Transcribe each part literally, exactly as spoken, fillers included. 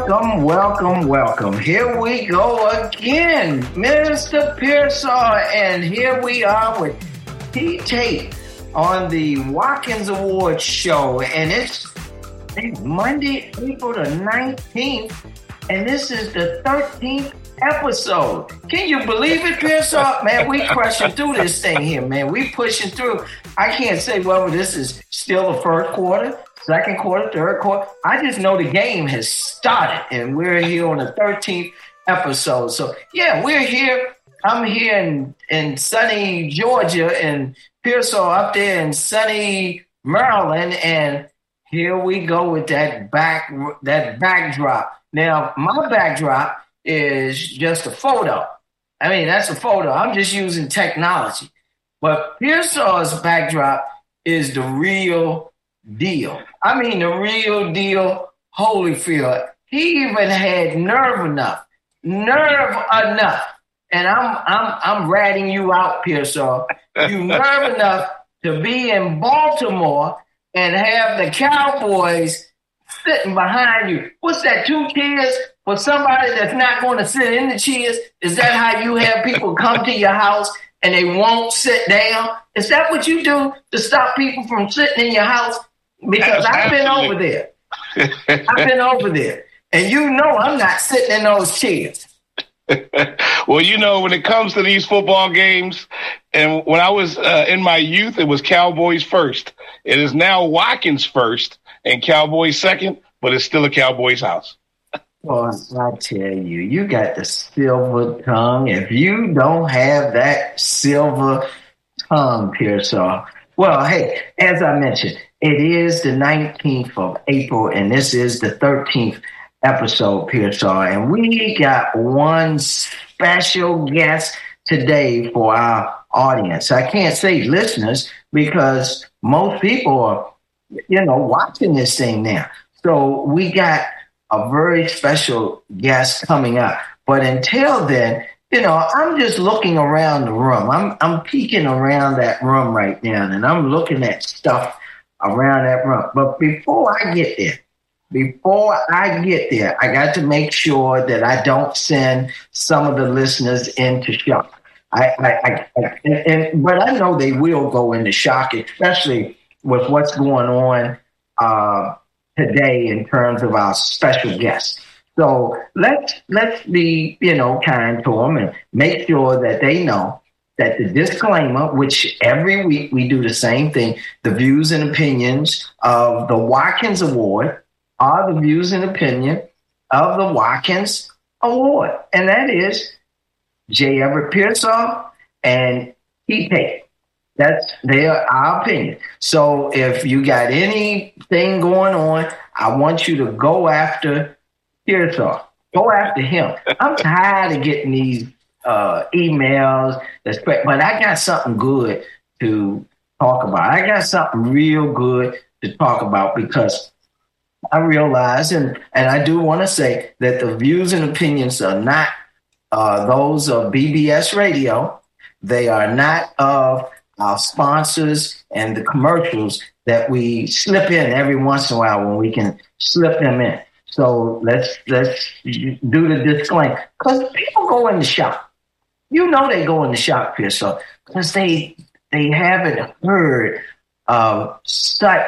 Welcome, welcome, welcome. Here we go again, Mister Pearsall, and here we are with T. Tate on the Watkins Awards show, and it's Monday, April the nineteenth, and this is the thirteenth episode. Can you believe it, Pearsall? Man, we crushing through this thing here, man. We pushing through. I can't say whether this is still the first quarter, second quarter, third quarter. I just know the game has started, and we're here on the thirteenth episode. So, yeah, we're here. I'm here in, in sunny Georgia, and Pearsall up there in sunny Maryland, and here we go with that back that backdrop. Now, my backdrop is just a photo. I mean, that's a photo. I'm just using technology. But Pearsall's backdrop is the real deal. I mean, the real deal, Holyfield. He even had nerve enough, nerve enough. And I'm I'm I'm ratting you out, Pearsall. You nerve enough to be in Baltimore and have the Cowboys sitting behind you. What's that, two chairs for somebody that's not going to sit in the chairs? Is that how you have people come to your house and they won't sit down? Is that what you do to stop people from sitting in your house? Because I've been over there. I've been over there. And you know I'm not sitting in those chairs. Well, you know, when it comes to these football games, and when I was uh, in my youth, it was Cowboys first. It is now Watkins first and Cowboys second, but it's still a Cowboys house. Well, I tell you, you got the silver tongue. If you don't have that silver tongue, Pearsall, well, hey, as I mentioned, it is the nineteenth of April, and this is the thirteenth episode, Pearsall, and we got one special guest today for our audience. I can't say listeners because most people are, you know, watching this thing now. So we got a very special guest coming up. But until then, you know, I'm just looking around the room. I'm I'm peeking around that room right now, and I'm looking at stuff around that room. But before I get there, Before I get there, I got to make sure that I don't send some of the listeners into shock. I, I, I, I and, and, but I know they will go into shock, especially with what's going on uh, today in terms of our special guests. So let's let's be, you know, kind to them and make sure that they know that the disclaimer, which every week we do the same thing, the views and opinions of the Watkins Award are the views and opinion of the Watkins Award. And that is J. Everett Pearsall and T. Tate. That's their our opinion. So if you got anything going on, I want you to go after Pearsall. Go after him. I'm tired of getting these uh, emails, but I got something good to talk about. I got something real good to talk about because I realize, and, and I do want to say that the views and opinions are not uh, those of B B S Radio. They are not of our sponsors and the commercials that we slip in every once in a while when we can slip them in. So let's let's do the disclaimer. Because people go into shock. You know they go into shock, Pearsall, because they, they haven't heard of such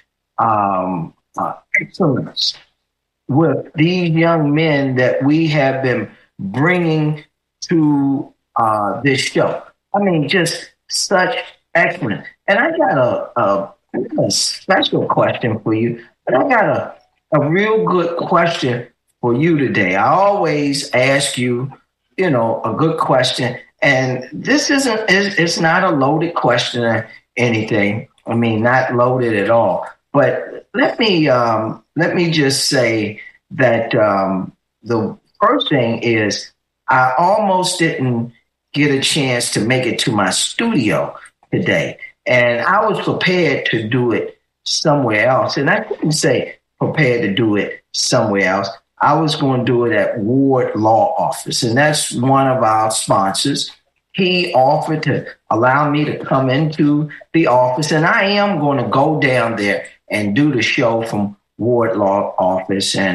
um, uh, excellence with these young men that we have been bringing to uh, this show. I mean, just such excellence. And I got a, a, a special question for you, but I got a, a real good question for you today. I always ask you, you know, a good question. And this isn't, it's not a loaded question or anything. I mean, not loaded at all. But let me um, let me just say that um, the first thing is I almost didn't get a chance to make it to my studio today. And I was prepared to do it somewhere else. And I couldn't say prepared to do it somewhere else. I was going to do it at Ward Law Office. And that's one of our sponsors. He offered to allow me to come into the office. And I am going to go down there and do the show from Ward Law Office. And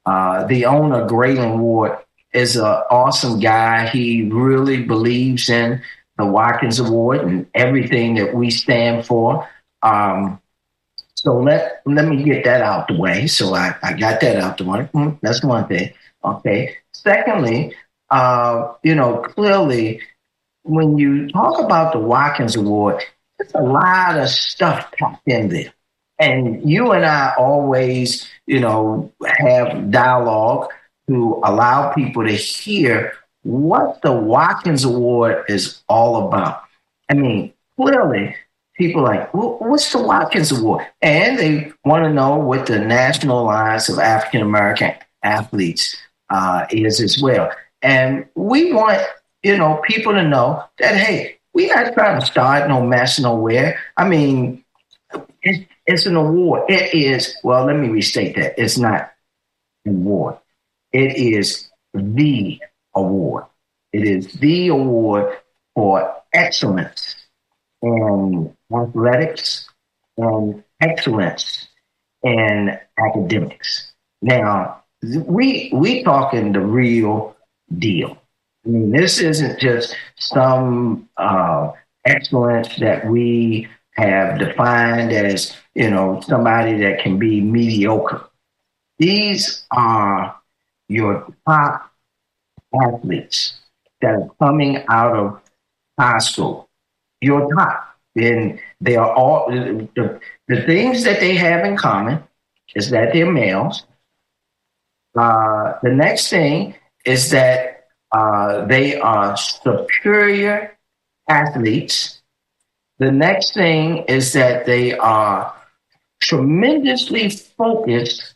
Uh, the owner, Graylin Ward, is an awesome guy. He really believes in the Watkins Award and everything that we stand for. Um, so let let me get that out the way. So I, I got that out the way. Mm, that's one thing. Okay. Secondly, uh, you know, clearly when you talk about the Watkins Award, there's a lot of stuff packed in there. And you and I always, you know, have dialogue to allow people to hear what the Watkins Award is all about. I mean, clearly, people are like, well, what's the Watkins Award? And they want to know what the National Alliance of African American Athletes uh, is as well. And we want, you know, people to know that, hey, we're not trying to start no mess nowhere. I mean, it, it's an award. It is, well, let me restate that. It's not an award. It is the award. It is the award for excellence in athletics and excellence in academics. Now, we we talking the real deal. I mean, this isn't just some uh, excellence that we have defined as, you know, somebody that can be mediocre. These are your top athletes that are coming out of high school. Your top. And they are all, the, the things that they have in common is that they're males. Uh, the next thing is that uh, they are superior athletes. The next thing is that they are tremendously focused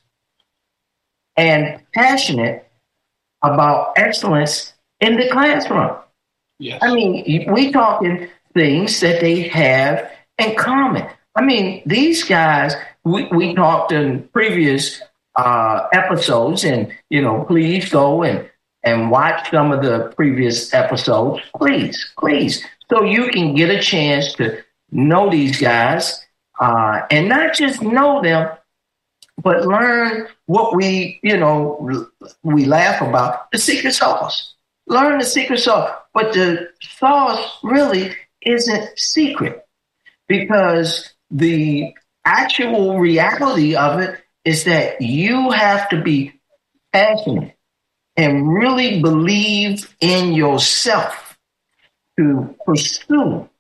and passionate about excellence in the classroom. Yes. I mean, we talking things that they have in common. I mean, these guys, we, we talked in previous uh, episodes, and, you know, please go and, and watch some of the previous episodes. Please, please. So you can get a chance to know these guys uh, and not just know them, but learn what we, you know, we laugh about, the secret sauce. Learn the secret sauce. But the sauce really isn't secret, because the actual reality of it is that you have to be passionate and really believe in yourself to pursue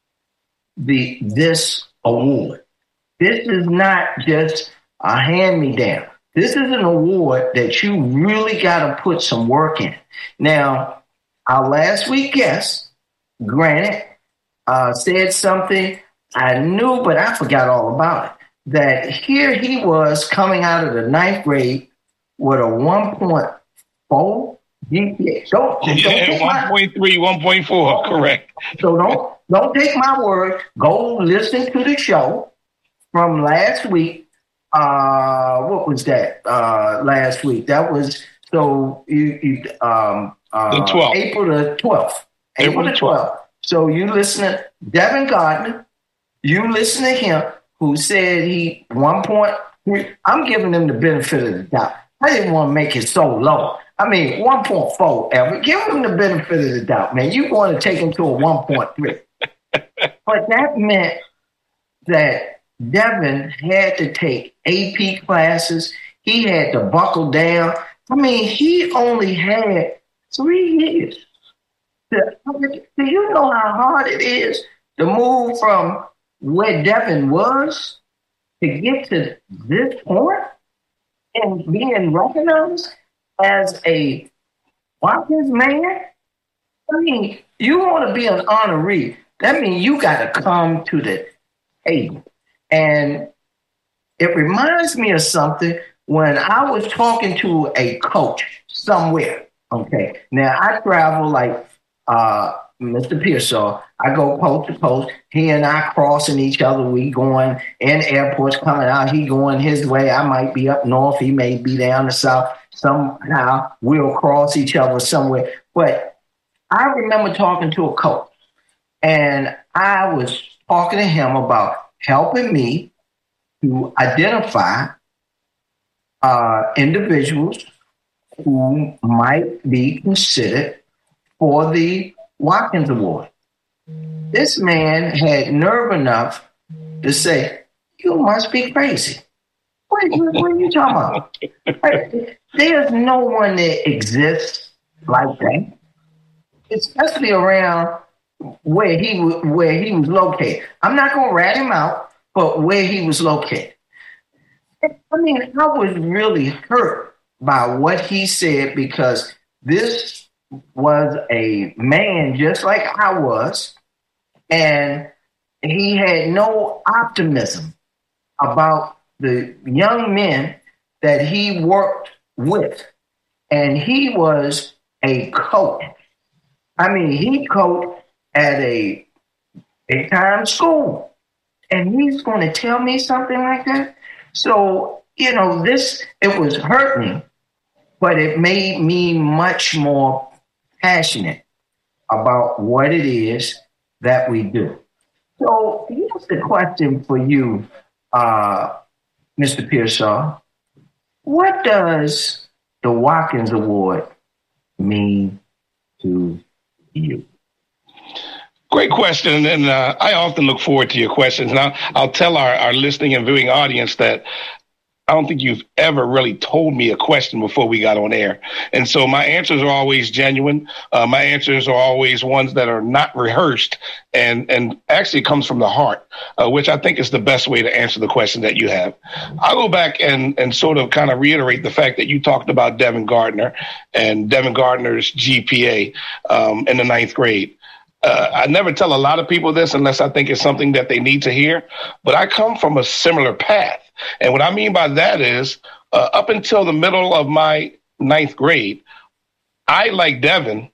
the this award. This is not just a hand-me-down. This is an award that you really got to put some work in. Now, our last week guest, Granite, uh, said something I knew, but I forgot all about it. That here he was coming out of the ninth grade with a one point four G P A. Don't, don't yeah, one point three, one point four, correct. So don't don't take my word. Go listen to the show from last week. Uh, what was that? Uh, last week. That was so you, you um uh, the twelfth. April the twelfth. April the twelfth. So you listen to Devin Gardner. You listen to him, who said he one point three. I'm giving him the benefit of the doubt. I didn't want to make it so low. I mean, one point four ever. Give him the benefit of the doubt, man. You want to take him to a one point three. But that meant that Devin had to take A P classes. He had to buckle down. I mean, he only had three years. To, do you know how hard it is to move from where Devin was to get to this point and being recognized as a Watkins man? I mean, you want to be an honoree. That means you got to come to the table. And it reminds me of something when I was talking to a coach somewhere. Okay. Now, I travel like uh, Mister Pearsall. I go coast to coast. He and I crossing each other. We going in airports coming out. He going his way. I might be up north. He may be down the south. Somehow we'll cross each other somewhere. But I remember talking to a coach, and I was talking to him about helping me to identify uh, individuals who might be considered for the Watkins Award. This man had nerve enough to say, "You must be crazy. What, what, what are you talking about? There's no one that exists like that, especially around where he where he was located." I'm not going to rat him out, but where he was located. I mean, I was really hurt by what he said, because this was a man just like I was, and he had no optimism about the young men that he worked with. And he was a coach. I mean, he coached at a big time school. And he's going to tell me something like that? So, you know, this, it was hurting, but it made me much more passionate about what it is that we do. So here's the question for you, uh, Mister Pearsall. What does the Watkins Award mean to you? Great question, and uh, I often look forward to your questions. Now, I'll tell our, our listening and viewing audience that I don't think you've ever really told me a question before we got on air. And so my answers are always genuine. Uh, my answers are always ones that are not rehearsed and, and actually comes from the heart, uh, which I think is the best way to answer the question that you have. I'll go back and, and sort of kind of reiterate the fact that you talked about Devin Gardner and Devin Gardner's G P A um, in the ninth grade. Uh, I never tell a lot of people this unless I think it's something that they need to hear, but I come from a similar path. And what I mean by that is uh, up until the middle of my ninth grade, I, like Devin,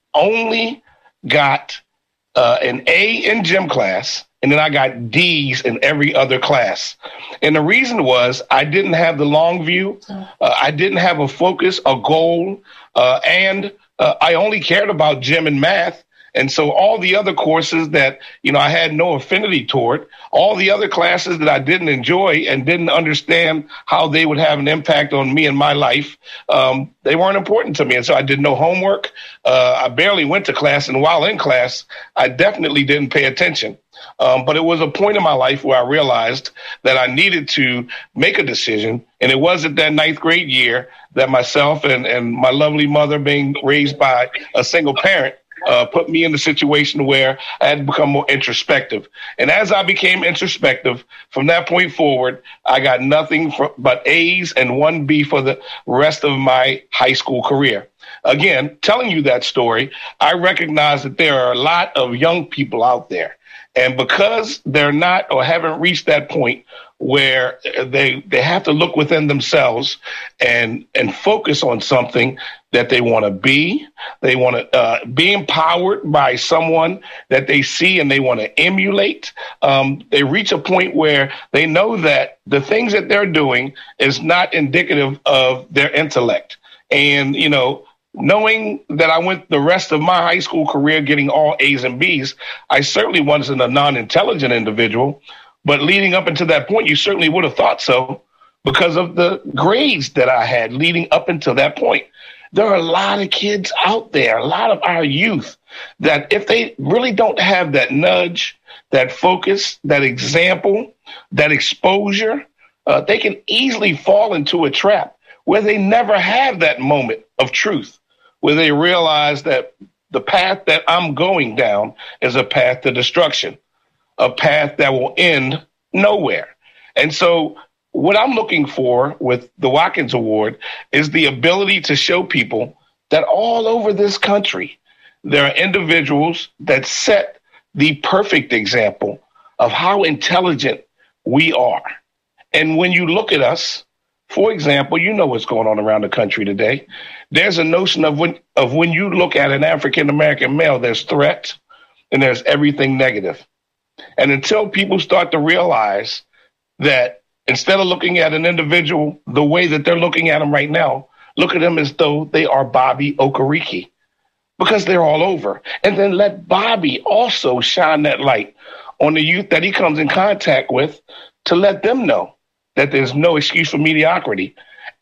only got uh, an A in gym class, and then I got D's in every other class. And the reason was I didn't have the long view. Uh, I didn't have a focus, a goal, uh, and uh, I only cared about gym and math. And so all the other courses that, you know, I had no affinity toward, all the other classes that I didn't enjoy and didn't understand how they would have an impact on me and my life, um, they weren't important to me. And so I did no homework. Uh, I barely went to class. And while in class, I definitely didn't pay attention. Um, but it was a point in my life where I realized that I needed to make a decision. And it was at that ninth grade year that myself and, and my lovely mother, being raised by a single parent, Uh, put me in a situation where I had to become more introspective. And as I became introspective, from that point forward, I got nothing for, but A's and one B for the rest of my high school career. Again, telling you that story, I recognize that there are a lot of young people out there. And because they're not or haven't reached that point where they they have to look within themselves and and focus on something that they want to be, they want to uh, be empowered by someone that they see and they want to emulate. Um, they reach a point where they know that the things that they're doing is not indicative of their intellect. And, you know, knowing that I went the rest of my high school career getting all A's and B's, I certainly wasn't a non-intelligent individual. But leading up until that point, you certainly would have thought so because of the grades that I had leading up until that point. There are a lot of kids out there, a lot of our youth, that if they really don't have that nudge, that focus, that example, that exposure, uh, they can easily fall into a trap where they never have that moment of truth, where they realize that the path that I'm going down is a path to destruction, a path that will end nowhere. And so what I'm looking for with the Watkins Award is the ability to show people that all over this country, there are individuals that set the perfect example of how intelligent we are. And when you look at us, for example, you know what's going on around the country today. There's a notion of when, of when you look at an African-American male, there's threat and there's everything negative. And until people start to realize that instead of looking at an individual the way that they're looking at them right now, look at them as though they are Bobby Okereke, because they're all over. And then let Bobby also shine that light on the youth that he comes in contact with to let them know that there's no excuse for mediocrity.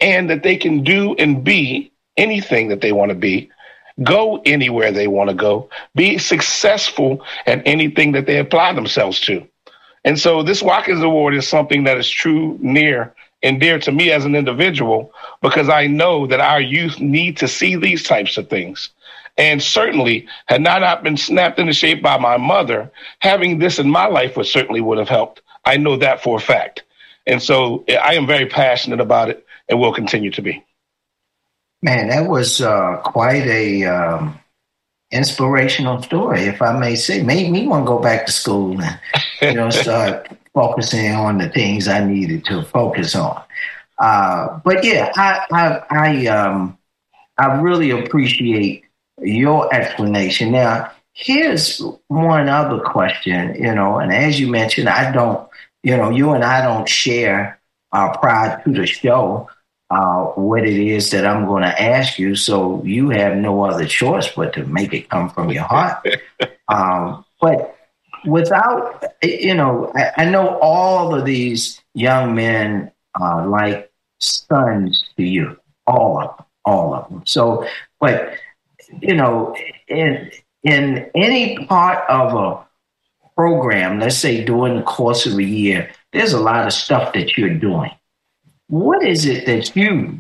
and that they can do and be anything that they want to be, go anywhere they want to go, be successful at anything that they apply themselves to. And so this Watkins Award is something that is true, near, and dear to me as an individual, because I know that our youth need to see these types of things. And certainly, had not not been snapped into shape by my mother, having this in my life would certainly would have helped. I know that for a fact. And so I am very passionate about it and will continue to be. Man, that was uh, quite a um, inspirational story, if I may say. Made me want to go back to school and, you know, start focusing on the things I needed to focus on. Uh, but yeah, I I I, um, I really appreciate your explanation. Now, here's one other question, you know, and as you mentioned, I don't, you know, you and I don't share uh, prior to the show uh, what it is that I'm going to ask you. So you have no other choice but to make it come from your heart. um, but without, you know, I, I know all of these young men are like sons to you, all of them, all of them. So, but, you know, in in any part of a program, let's say during the course of a year, there's a lot of stuff that you're doing. What is it that you,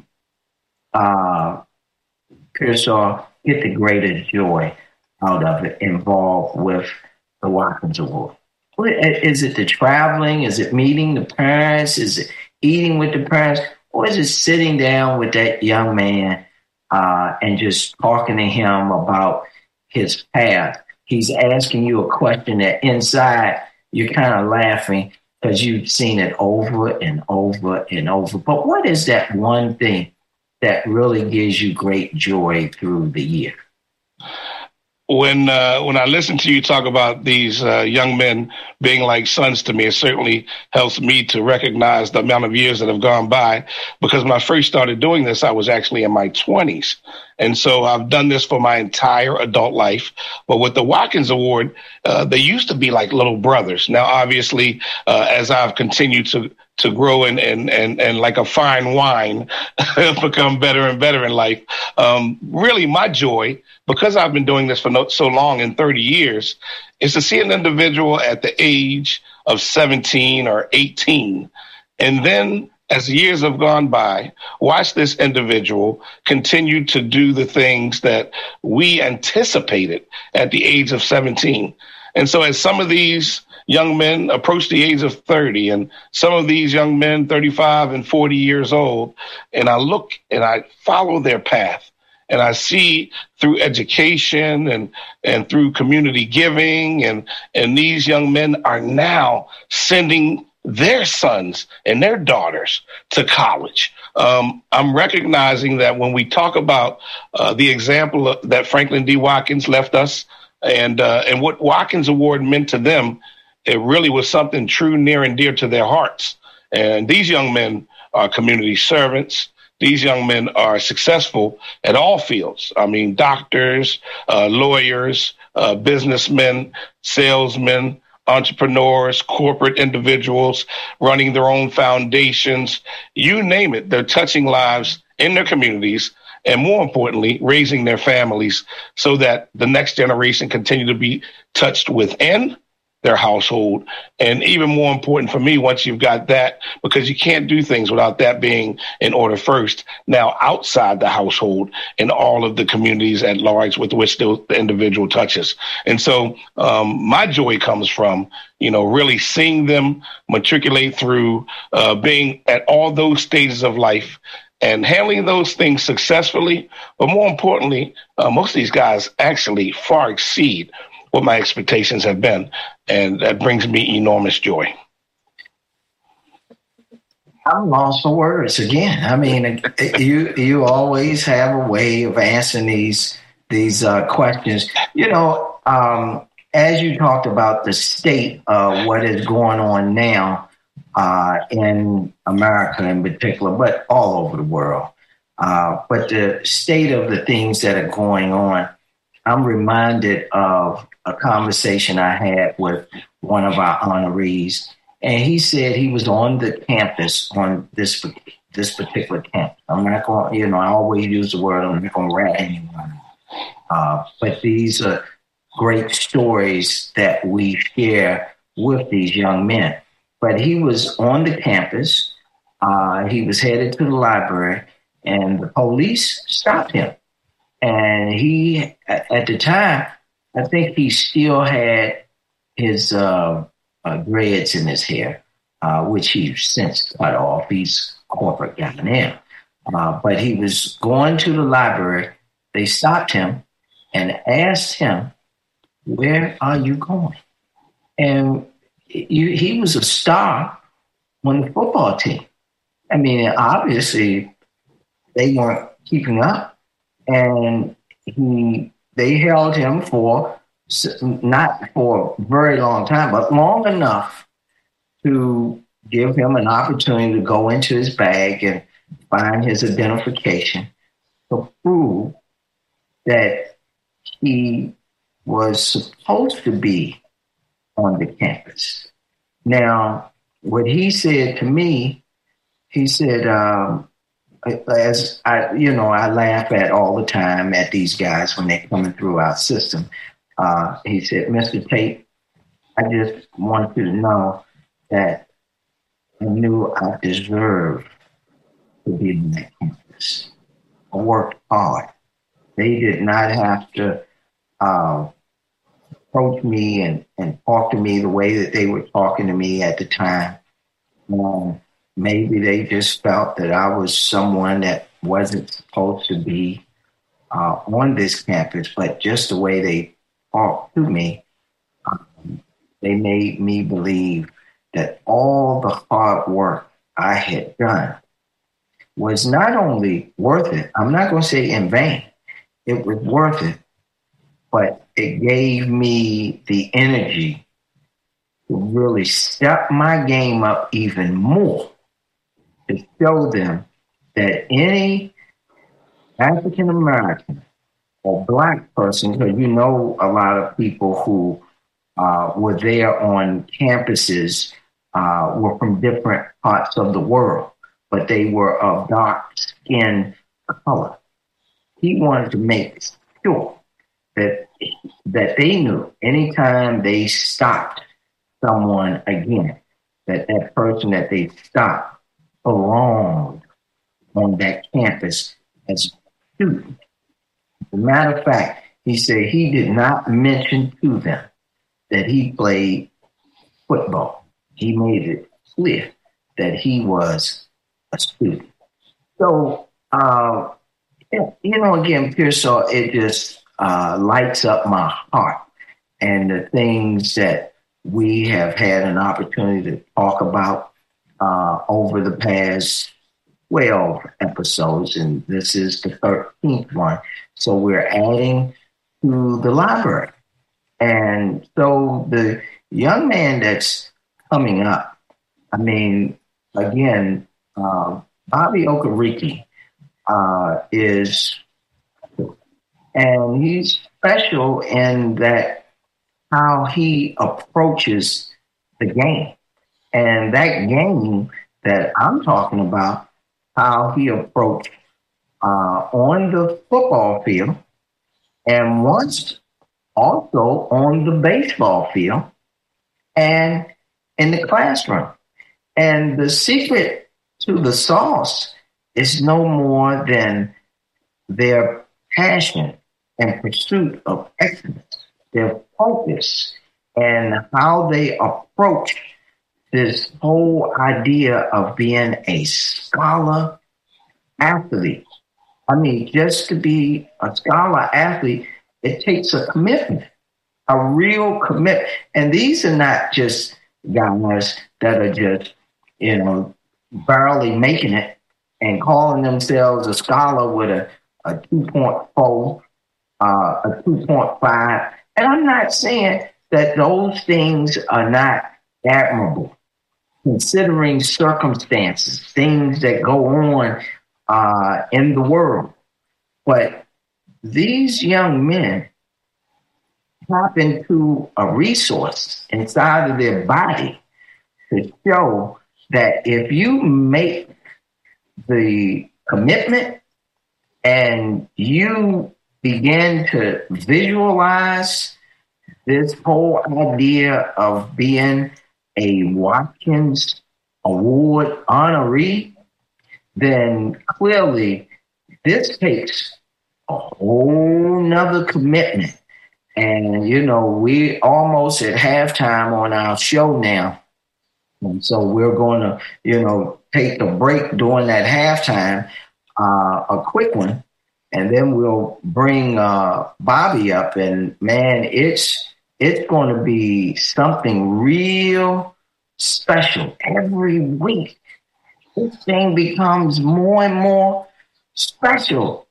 uh, Pearsall, get the greatest joy out of it involved with the Watkins Award? Is it the traveling? Is it meeting the parents? Is it eating with the parents? Or is it sitting down with that young man uh, and just talking to him about his path? He's asking you a question that inside you're kind of laughing because you've seen it over and over and over. But what is that one thing that really gives you great joy through the year? When uh, when I listen to you talk about these uh, young men being like sons to me, it certainly helps me to recognize the amount of years that have gone by. Because when I first started doing this, I was actually in my twenties. And so I've done this for my entire adult life. But with the Watkins Award, uh, they used to be like little brothers. Now, obviously, uh, as I've continued to to grow and, and, and, and like a fine wine, become better and better in life. Um, really, my joy, because I've been doing this for no, so long, in thirty years, is to see an individual at the age of seventeen or eighteen. And then as years have gone by, watch this individual continue to do the things that we anticipated at the age of seventeen. And so as some of these young men approach the age of thirty, and some of these young men, thirty-five and forty years old, and I look and I follow their path, and I see through education and, and through community giving, and, and these young men are now sending their sons and their daughters to college. Um, I'm recognizing that when we talk about uh, the example of, that Franklin D. Watkins left us, and uh, and what Watkins Award meant to them, it really was something true, near and dear to their hearts. And these young men are community servants. These young men are successful at all fields. I mean, doctors, uh, lawyers, uh, businessmen, salesmen, entrepreneurs, corporate individuals, running their own foundations, you name it. They're touching lives in their communities, and more importantly, raising their families so that the next generation continue to be touched within their household. And even more important for me, once you've got that, because you can't do things without that being in order first, now outside the household and all of the communities at large with which the, the individual touches. And so um, my joy comes from, you know, really seeing them matriculate through uh, being at all those stages of life and handling those things successfully. But more importantly, uh, most of these guys actually far exceed what my expectations have been. And that brings me enormous joy. I'm lost for words again. I mean, you you always have a way of answering these these uh, questions. You know, um, as you talked about the state of what is going on now uh, in America in particular, but all over the world. Uh, but the state of the things that are going on, I'm reminded of a conversation I had with one of our honorees, and he said he was on the campus on this this particular camp. I'm not going, you know, I always use the word, I'm not going to rat anyone. Uh, but these are great stories that we share with these young men. But he was on the campus. Uh, he was headed to the library, and the police stopped him. And he, at the time, I think he still had his uh, uh, dreads in his hair, uh, which he's since cut off. He's a corporate guy now. Uh, but he was going to the library. They stopped him and asked him, "Where are you going?" And he, he was a star on the football team. I mean, obviously, they weren't keeping up. And he, they held him for, not for a very long time, but long enough to give him an opportunity to go into his bag and find his identification to prove that he was supposed to be on the campus. Now, what he said to me, he said, um, as I, you know, I laugh at all the time at these guys when they're coming through our system. Uh, he said, "Mister Tate, I just want you to know that I knew I deserved to be on that campus. I worked hard. They did not have to uh, approach me and, and talk to me the way that they were talking to me at the time. Um, maybe they just felt that I was someone that wasn't supposed to be uh, on this campus, but just the way they talked to me, um, they made me believe that all the hard work I had done was not only worth it, I'm not going to say in vain, it was worth it, but it gave me the energy to really step my game up even more, to show them that any African American or Black person, because you know a lot of people who uh, were there on campuses uh, were from different parts of the world, but they were of dark skin color. He wanted to make sure that that they knew anytime they stopped someone again, that that person that they stopped belonged on that campus as a student. As a matter of fact, he said he did not mention to them that he played football. He made it clear that he was a student. So, uh, you know, again, Pearsall, it just uh, lights up my heart. And the things that we have had an opportunity to talk about uh, over the past twelve episodes, and this is the thirteenth one. So we're adding to the library. And so the young man that's coming up, I mean, again, uh, Bobby Okereke uh, is, and he's special in that how he approaches the game. And that game that I'm talking about, how he approached uh, on the football field and once also on the baseball field and in the classroom. And the secret to the sauce is no more than their passion and pursuit of excellence, their focus, and how they approach this whole idea of being a scholar athlete. I mean, just to be a scholar athlete, it takes a commitment, a real commitment. And these are not just guys that are just, you know, barely making it and calling themselves a scholar with a, a two point four, uh, a two point five. And I'm not saying that those things are not admirable, considering circumstances, things that go on uh, in the world. But these young men tap into a resource inside of their body to show that if you make the commitment and you begin to visualize this whole idea of being a Watkins Award honoree, then clearly this takes a whole nother commitment. And, you know, we almost at halftime on our show now. And so we're going to, you know, take a break during that halftime, uh, a quick one. And then we'll bring uh, Bobby up. And, man, it's it's going to be something real special every week. This thing becomes more and more special.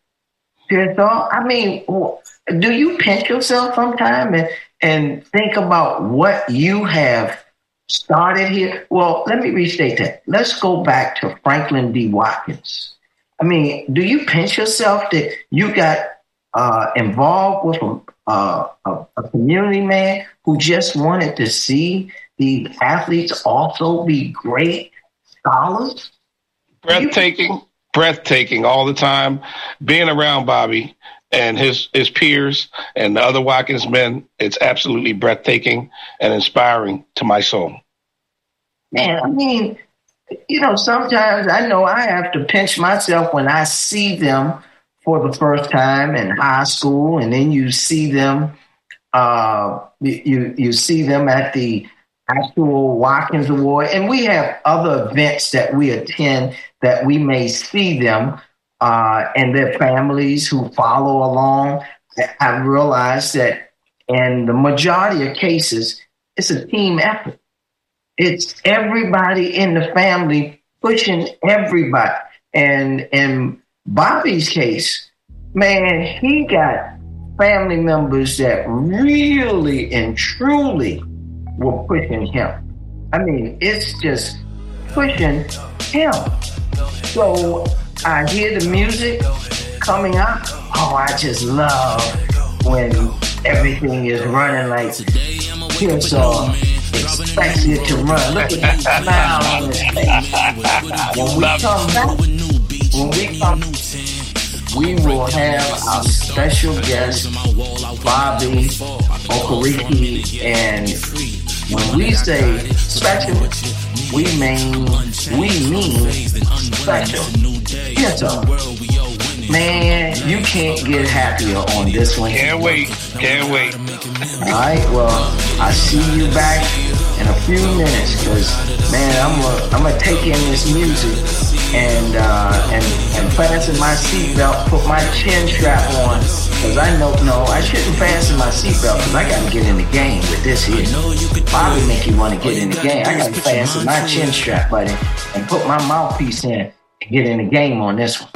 I mean, do you pinch yourself sometime and, and think about what you have started here? Well, let me restate that. Let's go back to Franklin D. Watkins. I mean, do you pinch yourself that you got uh, involved with a, uh, a, a community man who just wanted to see the athletes also be great scholars? Breathtaking, breathtaking all the time. Being around Bobby and his, his peers and the other Watkins men, it's absolutely breathtaking and inspiring to my soul. Man, I mean, you know, sometimes I know I have to pinch myself when I see them for the first time in high school, and then you see them, uh, you you see them at the actual Watkins Award, and we have other events that we attend that we may see them uh, and their families who follow along. I've realized that in the majority of cases, it's a team effort. It's everybody in the family pushing everybody. And in Bobby's case, man, he got family members that really and truly were pushing him. I mean, it's just pushing him. So I hear the music coming up. Oh, I just love when everything is running like Pearsall expects it to run. Look at the smile on his face. When we come back, when we come, we will have our special guest, Bobby Okereke, and when we say special, we mean we mean special. Yes, man, you can't get happier on this one. Can't wait. Can't wait. All right, well, I'll see you back in a few minutes because, man, I'm gonna I'm gonna take in this music and uh, and and fasten my seatbelt, put my chin strap on because I know no, I shouldn't fasten my seatbelt because I gotta get in the game with this here. Probably make you want to get in the game. I gotta fasten my chin strap, buddy, and put my mouthpiece in and get in the game on this one.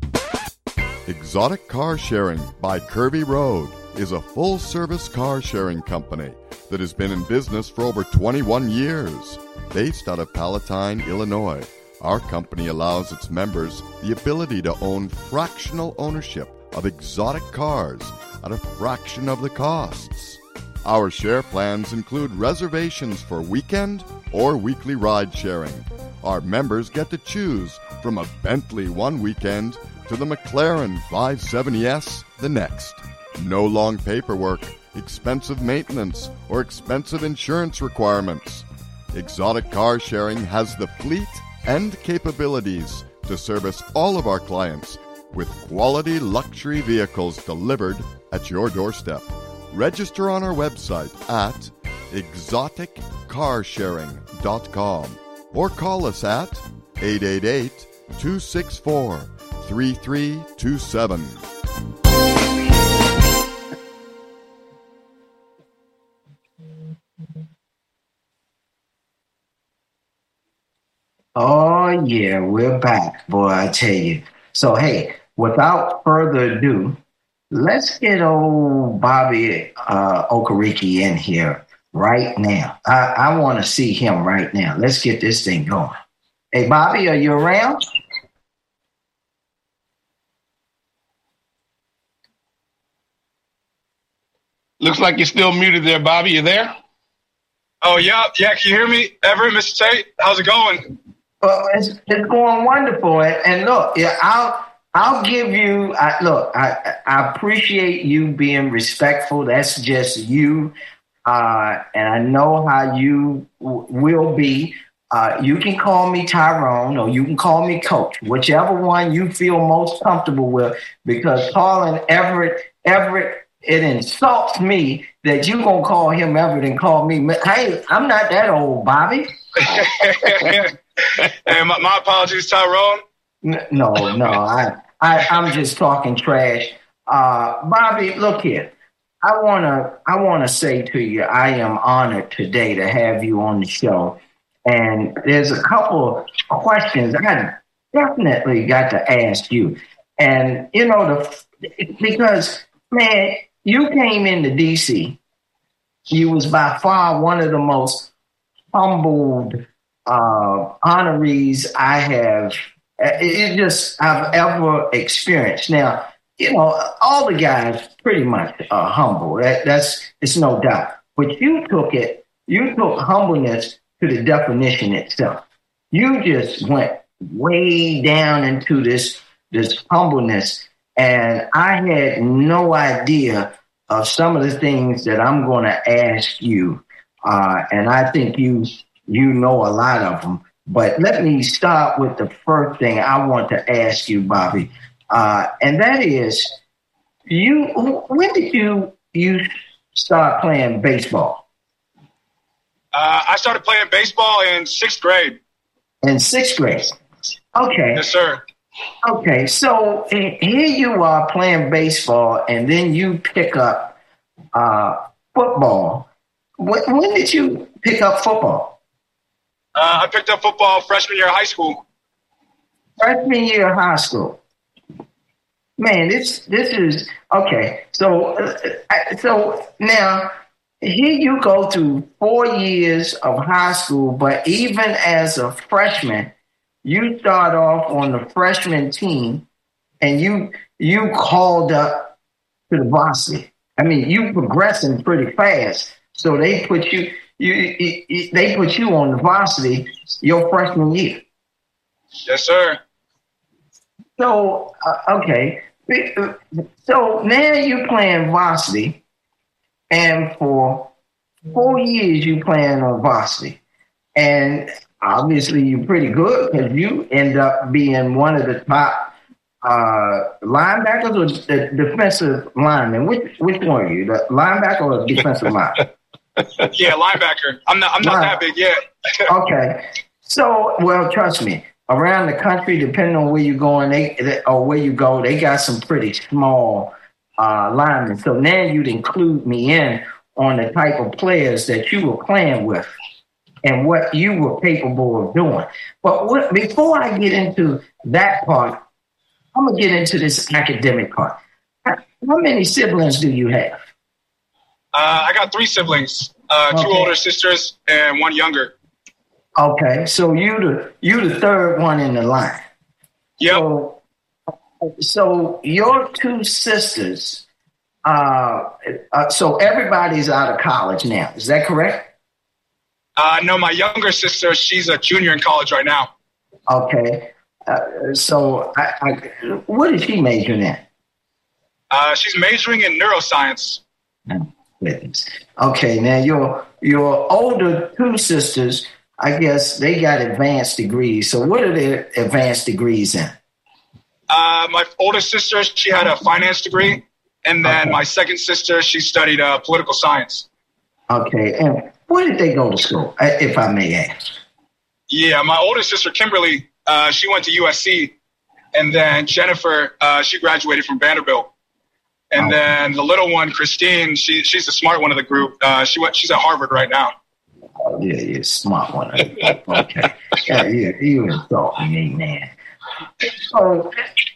Exotic Car Sharing by Curvy Road is a full-service car sharing company that has been in business for over twenty-one years. Based out of Palatine, Illinois, our company allows its members the ability to own fractional ownership of exotic cars at a fraction of the costs. Our share plans include reservations for weekend or weekly ride sharing. Our members get to choose from a Bentley one weekend to the McLaren five seventy S the next. No long paperwork, expensive maintenance, or expensive insurance requirements. Exotic Car Sharing has the fleet and capabilities to service all of our clients with quality luxury vehicles delivered at your doorstep. Register on our website at exotic car sharing dot com or call us at eight eight eight, two six four, three three two seven. Oh, yeah, we're back, boy, I tell you. So, hey, without further ado, let's get old Bobby uh, Okereke in here right now. I, I want to see him right now. Let's get this thing going. Hey, Bobby, are you around? Looks like you're still muted there, Bobby. You there? Oh, yeah. Yeah, can you hear me? Everett, Mister Tate, how's it going? Well, it's, it's going wonderful. And, and look, yeah, I'll I'll give you. I, look, I I appreciate you being respectful. That's just you, uh, and I know how you w- will be. Uh, you can call me Tyrone, or you can call me Coach, whichever one you feel most comfortable with. Because calling Everett Everett, it insults me that you gonna call him Everett and call me. Hey, I'm not that old, Bobby. Hey, my, my apologies, Tyrone. No, no, I, I, I'm just talking trash. Uh, Bobby, look here. I wanna, I wanna say to you, I am honored today to have you on the show. And there's a couple questions I definitely got to ask you. And you know, the because man, you came into D C. You was by far one of the most humbled uh, honorees I have, it just I've ever experienced. Now, you know, all the guys pretty much are humble. That, that's it's no doubt. But you took it, you took humbleness to the definition itself. You just went way down into this this humbleness, and I had no idea of some of the things that I'm going to ask you. Uh, and I think you you know a lot of them. But let me start with the first thing I want to ask you, Bobby, uh, and that is, you. When did you you start playing baseball? Uh, I started playing baseball in sixth grade. In sixth grade. Okay. Yes, sir. Okay, so here you are playing baseball, and then you pick up uh, football. When, when did you pick up football? Uh, I picked up football freshman year of high school. Freshman year of high school. Man, this this is okay. So uh, so now here you go through four years of high school, but even as a freshman, you start off on the freshman team, and you you called up to the varsity. I mean, you progressing pretty fast, so they put you. You, you, you, they put you on the varsity your freshman year. Yes, sir. So, uh, okay. So now you're playing varsity, and for four years you playing on varsity. And obviously you're pretty good because you end up being one of the top uh, linebackers or the defensive lineman. Which, which one are you, the linebacker or the defensive lineman? Yeah, linebacker. I'm not. I'm not that big yet. Okay. So, well, trust me. Around the country, depending on where you're going, they, they or where you go, they got some pretty small uh, linemen. So now you'd include me in on the type of players that you were playing with and what you were capable of doing. But what, before I get into that part, I'm gonna get into this academic part. How, how many siblings do you have? Uh, I got three siblings, uh, two Okay. older sisters and one younger. Okay, so you the you the third one in the line. Yep. So, so your two sisters, uh, uh, so everybody's out of college now. Is that correct? Uh, no, my younger sister, she's a junior in college right now. Okay. Uh, so I, I, what is she majoring in? Uh, she's majoring in neuroscience. Goodness. Okay, now your your older two sisters, I guess they got advanced degrees. So what are their advanced degrees in? Uh, my older sister, she had a finance degree. And then Okay. my second sister, she studied uh, political science. Okay, and where did they go to school, if I may ask? Yeah, my older sister, Kimberly, uh, she went to U S C. And then Jennifer, uh, she graduated from Vanderbilt. And Okay. then the little one, Christine, she she's the smart one of the group. Uh, she went. She's at Harvard right now. Oh, yeah, you're a smart one. Okay. Yeah, you, you insulting me, man. So,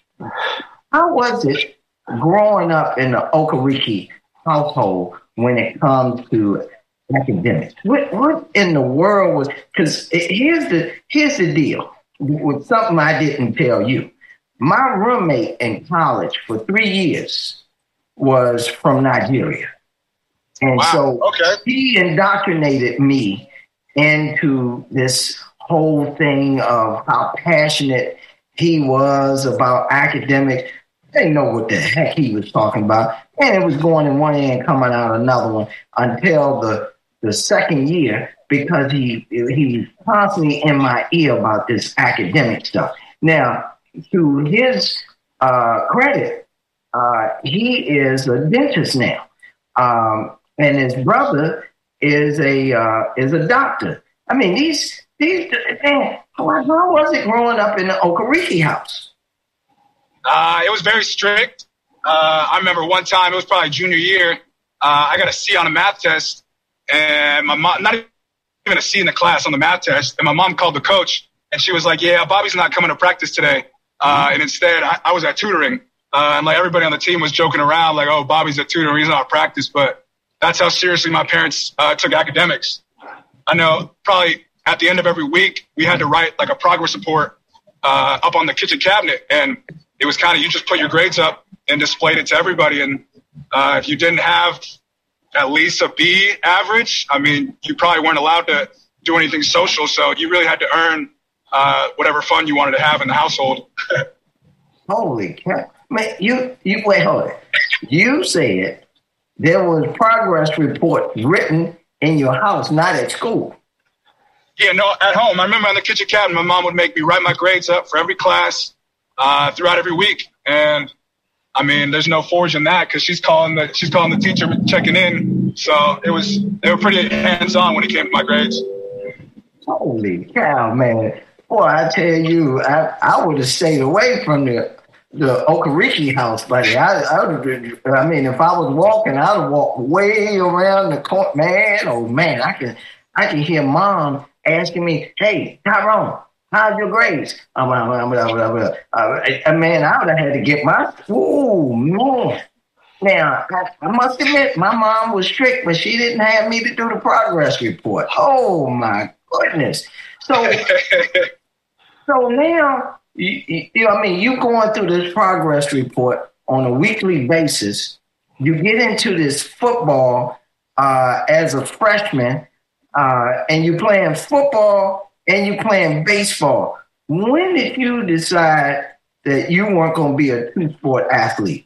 how was it growing up in the Okariki household when it comes to academics? What, what in the world was, because here's the, here's the deal with something I didn't tell you. My roommate in college for three years was from Nigeria. And Wow. so Okay. he indoctrinated me into this whole thing of how passionate he was about academics. They didn't know what the heck he was talking about. And it was going in one ear and coming out another one until the the second year, because he he's constantly in my ear about this academic stuff. Now, to his uh, credit, uh, he is a dentist now, um, and his brother is a uh, is a doctor. I mean, these these man, how was it growing up in the Okariki house? Uh, it was very strict. Uh, I remember one time, it was probably junior year, uh, I got a C on a math test, and my mom, not even a C in the class on the math test, and my mom called the coach, and she was like, yeah, Bobby's not coming to practice today. Uh, and instead, I, I was at tutoring, uh, and like everybody on the team was joking around, like, oh, Bobby's at tutoring, he's not at practice, but that's how seriously my parents uh, took academics. I know probably at the end of every week, we had to write like a progress report uh, up on the kitchen cabinet, and it was kind of, you just put your grades up and displayed it to everybody. And uh, if you didn't have at least a B average, I mean, you probably weren't allowed to do anything social. So you really had to earn uh, whatever fun you wanted to have in the household. Holy cow. Man, you, you, wait, hold it. You said there was progress reports written in your house, not at school. Yeah, no, at home. I remember on the kitchen cabinet, my mom would make me write my grades up for every class uh, throughout every week. And I mean, there's no forge in that because she's calling the she's calling the teacher checking in. So it was they were pretty hands on when it came to my grades. Holy cow, man! Boy, I tell you, I, I would have stayed away from the the Okariki house, buddy. I I, would have, I mean, if I was walking, I'd have walked way around the court. Man, oh man, I can I can hear mom asking me, "Hey, Tyrone, how's your grades?" I'm, I'm, I'm, I'm, I'm, I'm, uh, man, I would have had to get my, ooh, man. Now, I, I must admit, my mom was strict, but she didn't have me to do the progress report. Oh, my goodness. So, so now, you, you, you know, I mean, you going through this progress report on a weekly basis. You get into this football uh, as a freshman, uh, and you playing football and you playing baseball. When did you decide that you weren't going to be a two-sport athlete?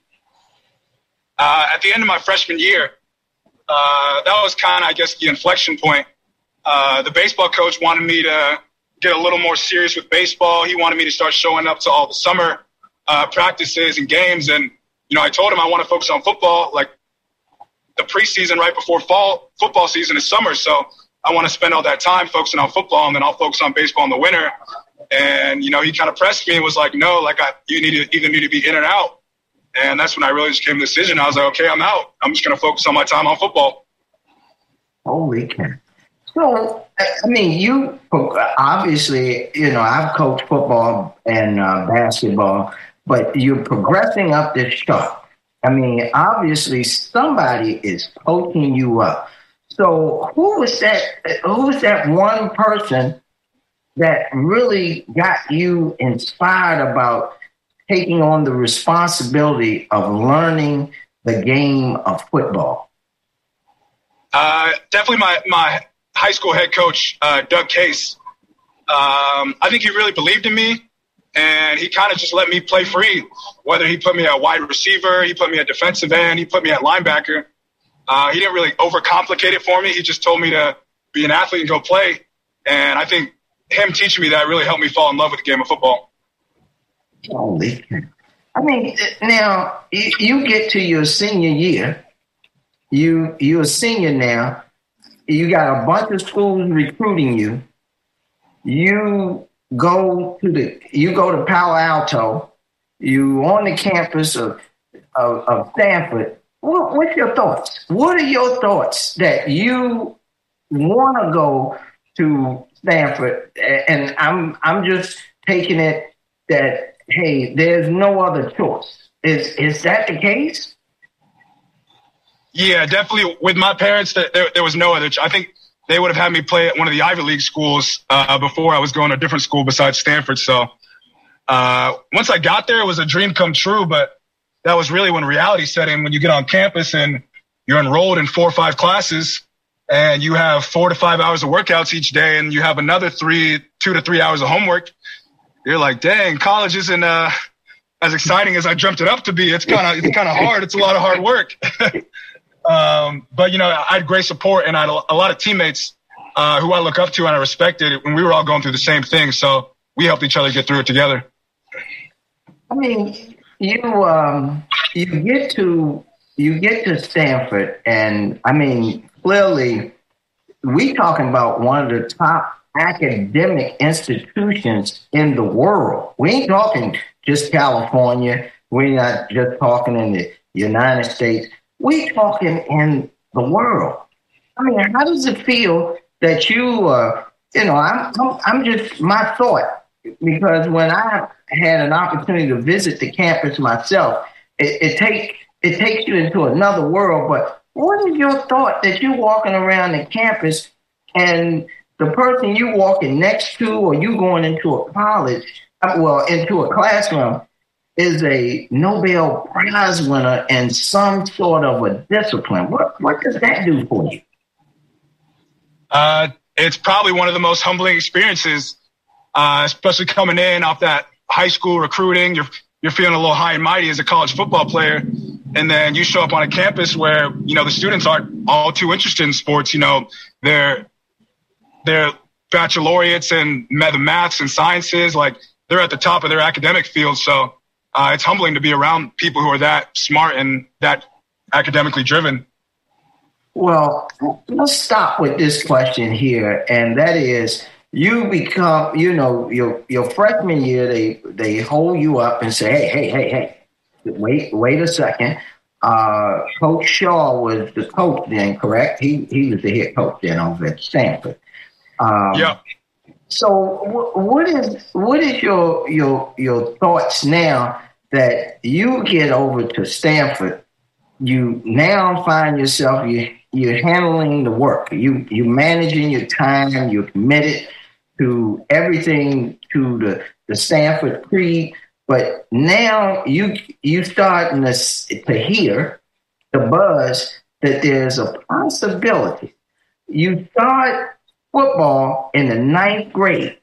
Uh, at the end of my freshman year, uh, that was kind of, I guess, the inflection point. Uh, the baseball coach wanted me to get a little more serious with baseball. He wanted me to start showing up to all the summer uh, practices and games. And, you know, I told him I want to focus on football. Like, the preseason right before fall football season is summer, so I want to spend all that time focusing on football, and then I'll focus on baseball in the winter. And, you know, he kind of pressed me and was like, no, like, I, you need to either need to be in and out. And that's when I really just came to the decision. I was like, okay, I'm out. I'm just going to focus on my time on football. Holy cow. So, I mean, you obviously, you know, I've coached football and uh, basketball, but you're progressing up this chart. I mean, obviously somebody is coaching you up. So who was that, who was that one person that really got you inspired about taking on the responsibility of learning the game of football? Uh, definitely my, my high school head coach, uh, Doug Case. Um, I think he really believed in me, and he kind of just let me play free. Whether he put me at wide receiver, he put me at defensive end, he put me at linebacker. Uh, he didn't really overcomplicate it for me. He just told me to be an athlete and go play. And I think him teaching me that really helped me fall in love with the game of football. Holy cow. I mean, now, you, you get to your senior year. You, you're a senior now. You got a bunch of schools recruiting you. You go to the you go to Palo Alto. You on the campus of of, of Stanford. What, what's your thoughts? What are your thoughts that you want to go to Stanford? And I'm I'm just taking it that, hey, there's no other choice. Is is that the case? Yeah, definitely. With my parents, there, there was no other. I think they would have had me play at one of the Ivy League schools uh, before I was going to a different school besides Stanford. So uh, once I got there, it was a dream come true. But that was really when reality set in. When you get on campus and you're enrolled in four or five classes, and you have four to five hours of workouts each day, and you have another three, two to three hours of homework, you're like, dang, college isn't uh, as exciting as I dreamt it up to be. It's kind of it's kind of hard. It's a lot of hard work. um, but, you know, I had great support, and I had a lot of teammates uh, who I look up to and I respected, and we were all going through the same thing. So we helped each other get through it together. I mean, you um, you get to you get to Stanford, and I mean, clearly, we talking about one of the top academic institutions in the world. We ain't talking just California. We're not just talking in the United States. We talking in the world. I mean, how does it feel that you, uh, you know, I'm, I'm, I'm just my thought, because when I had an opportunity to visit the campus myself, it, it take it takes you into another world. But what is your thought that you're walking around the campus and the person you walking next to, or you going into a college, well, into a classroom, is a Nobel Prize winner in some sort of a discipline? What what does that do for you? Uh, it's probably one of the most humbling experiences, uh, especially coming in off that high school recruiting. You're you're feeling a little high and mighty as a college football player, and then you show up on a campus where, you know, the students aren't all too interested in sports. You know, they're they're baccalaureates in the maths and sciences. Like, they're at the top of their academic field. So uh, it's humbling to be around people who are that smart and that academically driven. Well, let's stop with this question here, and that is, you become, you know, your your freshman year, they they hold you up and say, hey, hey, hey, hey, wait, wait a second. Uh, Coach Shaw was the coach then, correct? He he was the head coach then over at Stanford. Um, yeah. So, w- what is what is your your your thoughts now that you get over to Stanford? You now find yourself you you're handling the work. You you managing your time. You're committed to everything, to the the Stanford creed. But now you you starting to to hear the buzz that there's a possibility. You start football in the ninth grade,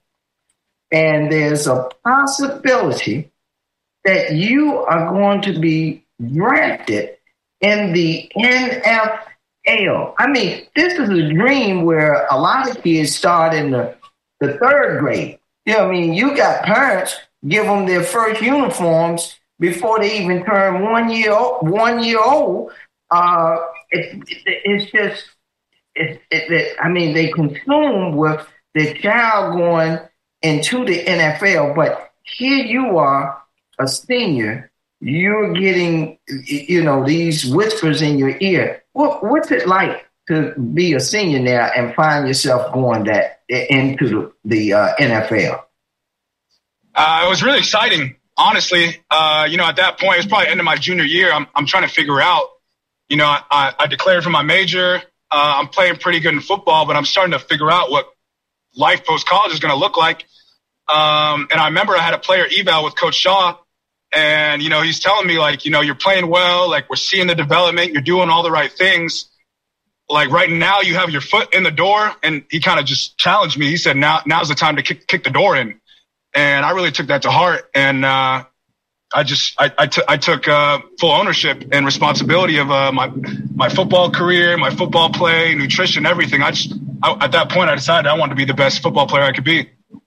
and there's a possibility that you are going to be drafted in the N F L. I mean, this is a dream where a lot of kids start in the, the third grade. You know what I mean? You got parents give them their first uniforms before they even turn one year old. One year old. Uh, it, it, it's just, it, it, it, I mean, they consume with the child going into the N F L. But here you are, a senior. You're getting, you know, these whispers in your ear. What, what's it like to be a senior now and find yourself going that into the, the uh, N F L? Uh, it was really exciting, honestly. Uh, you know, at that point, it was probably the end of my junior year. I'm, I'm trying to figure out, you know, I, I declared for my major. Uh, I'm playing pretty good in football, but I'm starting to figure out what life post-college is going to look like. Um, and I remember I had a player eval with Coach Shaw. And, you know, he's telling me, like, you know, you're playing well, like, we're seeing the development, you're doing all the right things. Like, right now you have your foot in the door. And he kind of just challenged me. He said, now, now's the time to kick, kick the door in. And I really took that to heart. And uh, I just, I, I, t- I took uh, full ownership and responsibility of uh, my, my football career, my football play, nutrition, everything. I just, I, at that point, I decided I wanted to be the best football player I could be.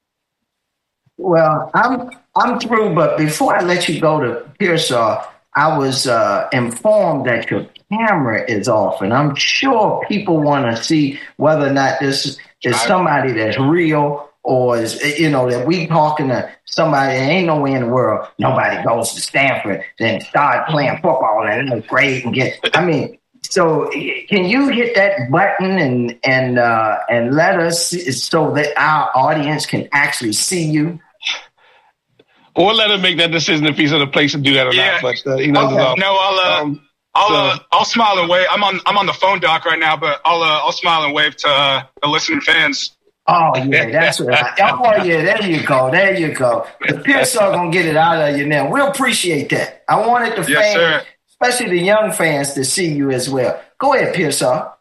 Well, I'm I'm through, but before I let you go to Pearsall, I was uh, informed that your camera is off, and I'm sure people want to see whether or not this is somebody that's real, or is, you know, that we talking to somebody that ain't nowhere in the world. Nobody goes to Stanford, then start playing football and it's great and get. I mean, so can you hit that button and and uh, and let us, so that our audience can actually see you? Or let him make that decision if he's in a place to do that or yeah. not. But uh, he knows okay. about. No, I'll uh, um, I'll so. uh, I'll smile and wave. I'm on I'm on the phone doc right now, but I'll uh, I'll smile and wave to uh, the listening fans. Oh yeah, that's right. Oh yeah, there you go, there you go. The Pearsall gonna get it out of you now. We appreciate that. I wanted the yes, fans, sir. especially the young fans, to see you as well. Go ahead, Pearsall.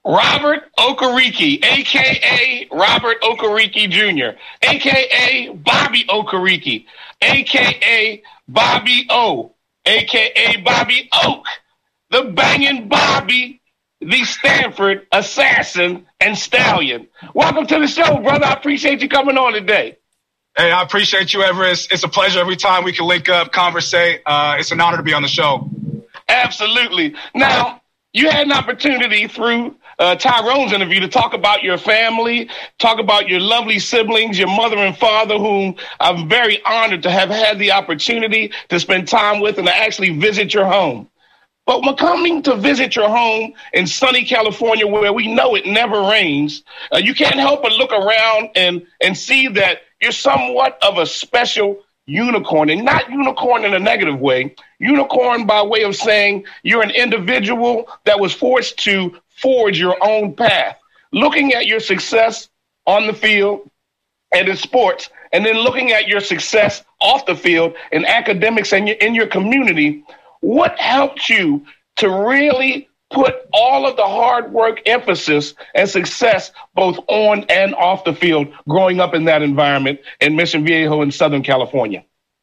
Robert Okereke, a k a. Robert Okereke Junior, a k a. Bobby Okereke, a k a. Bobby O, a k a. Bobby Oak, the banging Bobby, the Stanford assassin and stallion. Welcome to the show, brother. I appreciate you coming on today. Hey, I appreciate you, Everest. It's a pleasure every time we can link up, conversate. Uh, it's an honor to be on the show. Absolutely. Now, you had an opportunity through uh, Tyrone's interview to talk about your family, talk about your lovely siblings, your mother and father, whom I'm very honored to have had the opportunity to spend time with and to actually visit your home. But when coming to visit your home in sunny California, where we know it never rains, uh, you can't help but look around and, and see that you're somewhat of a special unicorn, and not unicorn in a negative way. Unicorn by way of saying you're an individual that was forced to forge your own path. Looking at your success on the field and in sports, and then looking at your success off the field in academics and in your community, what helped you to really put all of the hard work, emphasis, and success both on and off the field growing up in that environment in Mission Viejo in Southern California?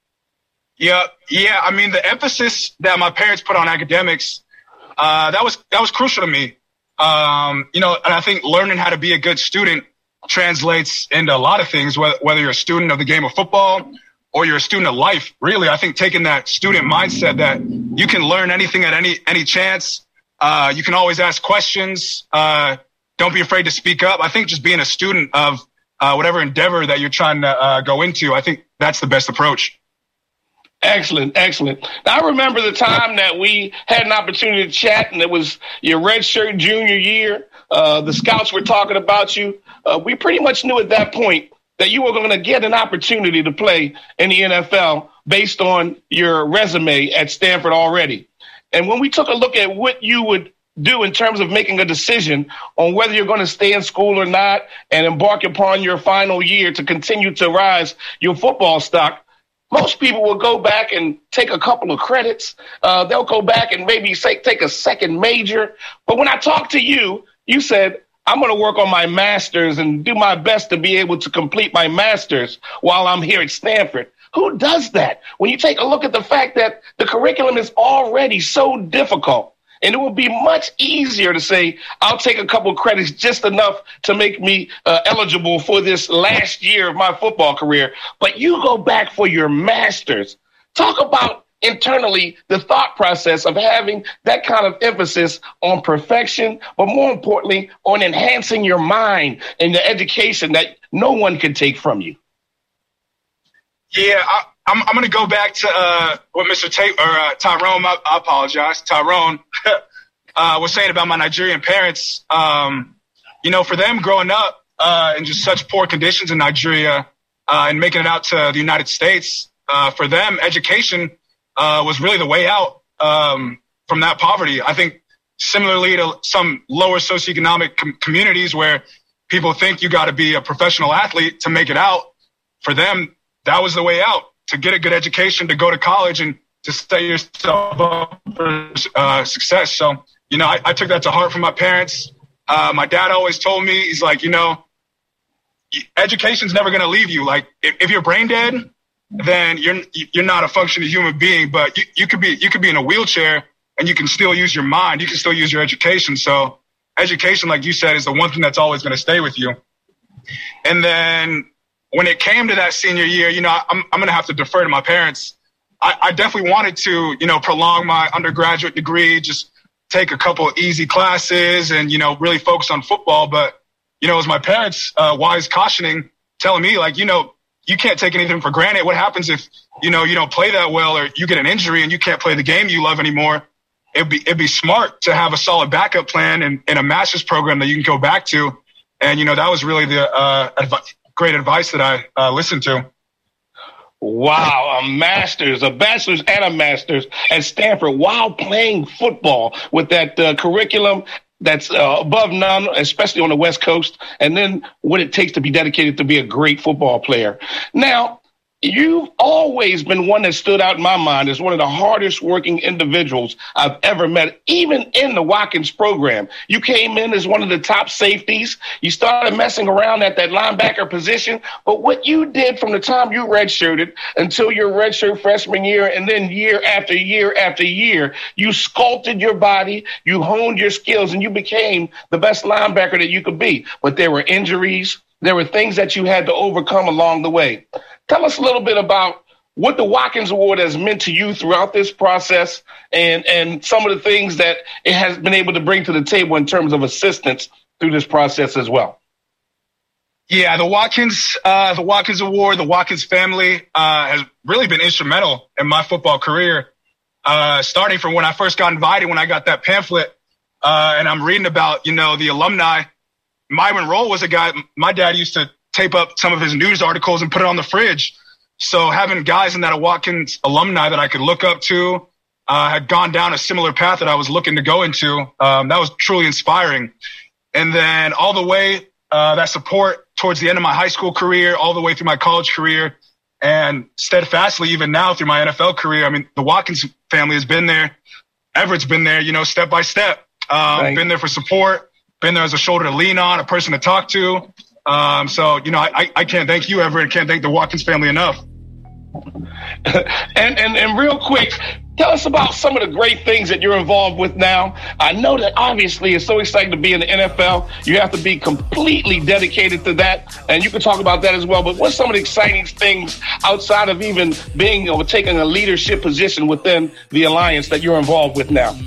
Yeah, yeah. I mean, the emphasis that my parents put on academics, uh, that was that was crucial to me. Um, you know, and I think learning how to be a good student translates into a lot of things, whether, whether you're a student of the game of football or you're a student of life. Really, I think taking that student mindset that you can learn anything at any any chance. Uh, you can always ask questions. Uh, don't be afraid to speak up. I think just being a student of uh, whatever endeavor that you're trying to uh, go into, I think that's the best approach. Excellent, excellent. Now, I remember the time that we had an opportunity to chat, and it was your redshirt junior year. Uh, the scouts were talking about you. Uh, we pretty much knew at that point that you were going to get an opportunity to play in the N F L based on your resume at Stanford already. And when we took a look at what you would do in terms of making a decision on whether you're going to stay in school or not and embark upon your final year to continue to rise your football stock, most people will go back and take a couple of credits. Uh, they'll go back and maybe say, take a second major. But when I talked to you, you said, I'm going to work on my master's and do my best to be able to complete my master's while I'm here at Stanford. Who does that? When you take a look at the fact that the curriculum is already so difficult, and it would be much easier to say, I'll take a couple of credits, just enough to make me uh, eligible for this last year of my football career. But you go back for your master's. Talk about internally the thought process of having that kind of emphasis on perfection, but more importantly, on enhancing your mind and the education that no one can take from you. Yeah, I, I'm, I'm going to go back to uh, what Mister Tate or uh, Tyrone, I, I apologize, Tyrone uh, was saying about my Nigerian parents. Um, you know, for them growing up uh, in just such poor conditions in Nigeria uh, and making it out to the United States, uh, for them, education uh, was really the way out um, from that poverty. I think similarly to some lower socioeconomic com- communities where people think you got to be a professional athlete to make it out, for them, that was the way out, to get a good education, to go to college and to set yourself up for uh, success. So, you know, I, I took that to heart from my parents. Uh, my dad always told me, he's like, you know, education's never going to leave you. Like, if, if you're brain dead, then you're you're not a functioning human being. But you, you could be you could be in a wheelchair and you can still use your mind. You can still use your education. So education, like you said, is the one thing that's always going to stay with you. And then when it came to that senior year, you know, I'm, I'm going to have to defer to my parents. I, I definitely wanted to, you know, prolong my undergraduate degree, just take a couple of easy classes and, you know, really focus on football. But, you know, it was my parents' uh, wise cautioning, telling me, like, you know, you can't take anything for granted. What happens if, you know, you don't play that well or you get an injury and you can't play the game you love anymore? It'd be, it'd be smart to have a solid backup plan and, and a master's program that you can go back to. And, you know, that was really the uh, advice. Great advice that I uh, listened to. Wow, a master's, a bachelor's and a master's at Stanford while playing football with that uh, curriculum that's uh, above none, especially on the West Coast, and then what it takes to be dedicated to be a great football player. Now, you've always been one that stood out in my mind as one of the hardest working individuals I've ever met, even in the Watkins program. You came in as one of the top safeties. You started messing around at that linebacker position. But what you did from the time you redshirted until your redshirt freshman year, and then year after year after year, you sculpted your body, you honed your skills, and you became the best linebacker that you could be. But there were injuries. There were things that you had to overcome along the way. Tell us a little bit about what the Watkins Award has meant to you throughout this process, and, and some of the things that it has been able to bring to the table in terms of assistance through this process as well. Yeah, the Watkins, uh, the Watkins Award, the Watkins family uh, has really been instrumental in my football career, uh, starting from when I first got invited, when I got that pamphlet, uh, and I'm reading about, you know, the alumni. Myron Rolle was a guy, my dad used to tape up some of his news articles and put it on the fridge. So having guys in that Watkins alumni that I could look up to, uh, had gone down a similar path that I was looking to go into, um, that was truly inspiring. And then all the way, uh, that support towards the end of my high school career, all the way through my college career, and steadfastly even now through my N F L career. I mean, the Watkins family has been there. Everett's been there, you know, step by step. Um, right. Been there for support, been there as a shoulder to lean on, a person to talk to. Um, so, you know, I, I can't thank you, Everett. I can't thank the Watkins family enough. and, and, and real quick, tell us about some of the great things that you're involved with now. I know that obviously it's so exciting to be in the N F L. You have to be completely dedicated to that, and you can talk about that as well. But what's some of the exciting things outside of even being or taking a leadership position within the Alliance that you're involved with now?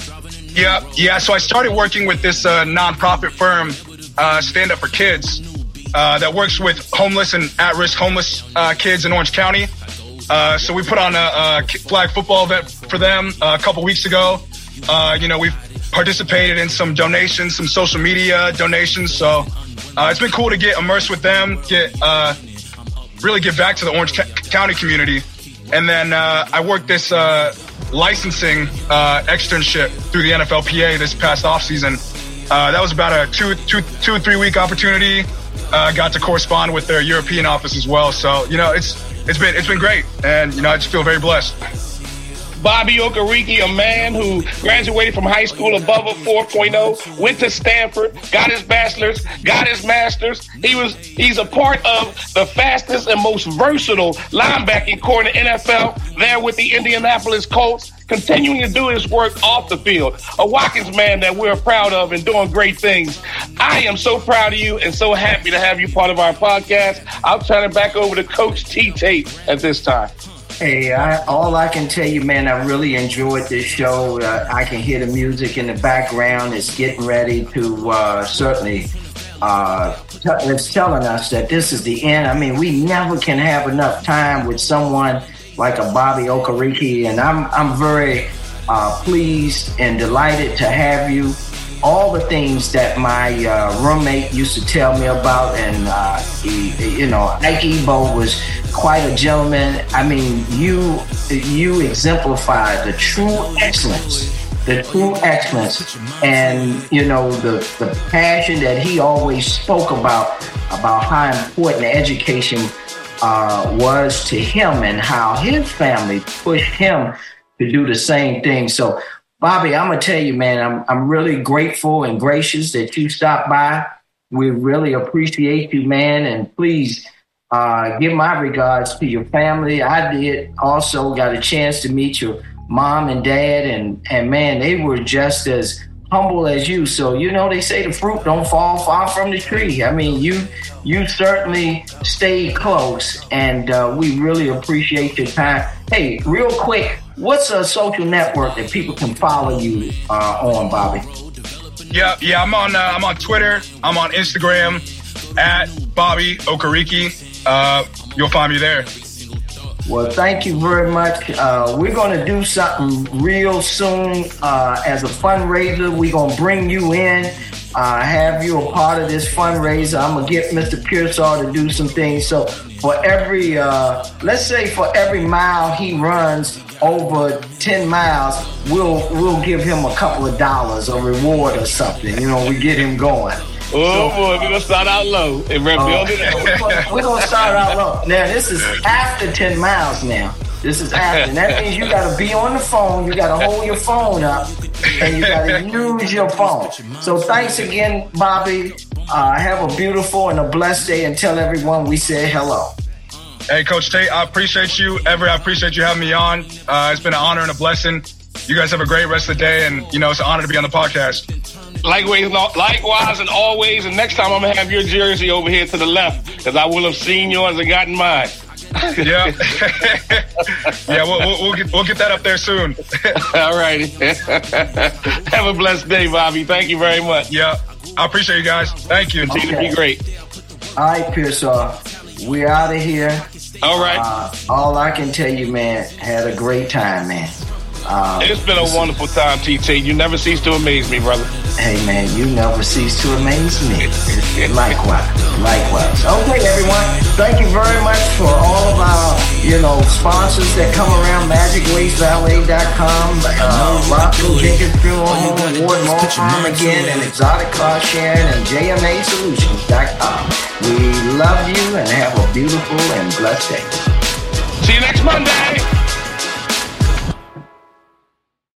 Yeah, yeah. So I started working with this uh, nonprofit firm, uh, Stand Up for Kids, uh, that works with homeless and at-risk homeless uh, kids in Orange County. Uh, so we put on a, a flag football event for them uh, a couple weeks ago. Uh, you know, we've participated in some donations, some social media donations. So uh, it's been cool to get immersed with them, get uh, really get back to the Orange County community. And then uh, I worked this uh, licensing uh, externship through the N F L P A this past offseason. Uh, that was about a two, two, two or three week opportunity. Uh, got to correspond with their European office as well. So, you know, it's it's been it's been great. And, you know, I just feel very blessed. Bobby Okereke, a man who graduated from high school above a four point oh, went to Stanford, got his bachelor's, got his master's. He was he's a part of the fastest and most versatile linebacking core in the N F L there with the Indianapolis Colts, continuing to do his work off the field. A Watkins man that we're proud of and doing great things. I am so proud of you and so happy to have you part of our podcast. I'll turn it back over to Coach T. Tate at this time. Hey, I, all I can tell you, man, I really enjoyed this show. Uh, I can hear the music in the background. It's getting ready to uh, certainly, uh, t- it's telling us that this is the end. I mean, we never can have enough time with someone like a Bobby Okereke, and I'm I'm very uh, pleased and delighted to have you. All the things that my uh, roommate used to tell me about, and uh, he, you know, Ike Ebo was quite a gentleman. I mean, you you exemplify the true excellence, the true excellence, and you know the the passion that he always spoke about about how important education uh, was to him, and how his family pushed him to do the same thing. So, Bobby, I'm gonna tell you, man, I'm I'm really grateful and gracious that you stopped by. We really appreciate you, man, and please uh, give my regards to your family. I did also got a chance to meet your mom and dad, and and man, they were just as humble as you. So, you know, they say the fruit don't fall far from the tree. I mean, you you certainly stayed close, and uh, we really appreciate your time. Hey, real quick, what's a social network that people can follow you uh, on, Bobby? Yeah, yeah, I'm on uh, I'm on Twitter. I'm on Instagram at Bobby Okereke. Uh, you'll find me there. Well, thank you very much. Uh, we're going to do something real soon uh, as a fundraiser. We're going to bring you in, uh, have you a part of this fundraiser. I'm going to get Mister Pearsall to do some things. So for every, uh, let's say for every mile he runs over ten miles, we'll we'll give him a couple of dollars, a reward or something. You know, we get him going. Oh, so, boy, we're going to start out low and rebuild uh, it. We're going to start out low. Now, this is after ten miles now. This is after. And that means you got to be on the phone. You got to hold your phone up, and you got to use your phone. So thanks again, Bobby. Uh, have a beautiful and a blessed day, and tell everyone we said hello. Hey, Coach Tate, I appreciate you. Everett, I appreciate you having me on. Uh, it's been an honor and a blessing. You guys have a great rest of the day, and, you know, it's an honor to be on the podcast. Likewise, likewise and always, and next time I'm going to have your jersey over here to the left, because I will have seen yours and gotten mine. Yeah. yeah, we'll, we'll, we'll, get, we'll get that up there soon. All righty. Have a blessed day, Bobby. Thank you very much. Yeah, I appreciate you guys. Thank you. Continue okay. to be great. All right, Pearsall. We're out of here. All right. Uh, all I can tell you, man, had a great time, man. Um, it's been a wonderful time, T T. You never cease to amaze me, brother. Hey, man, you never cease to amaze me. Likewise. Likewise. Okay, everyone. Thank you very much for all of our, you know, sponsors that come around. Magic Waste Valet dot com, uh, Roscoe Jenkins Funeral Home, Ward Law Firm again, and Exotic Car Sharing, and J M A Solutions dot com. We love you and have a beautiful and blessed day. See you next Monday.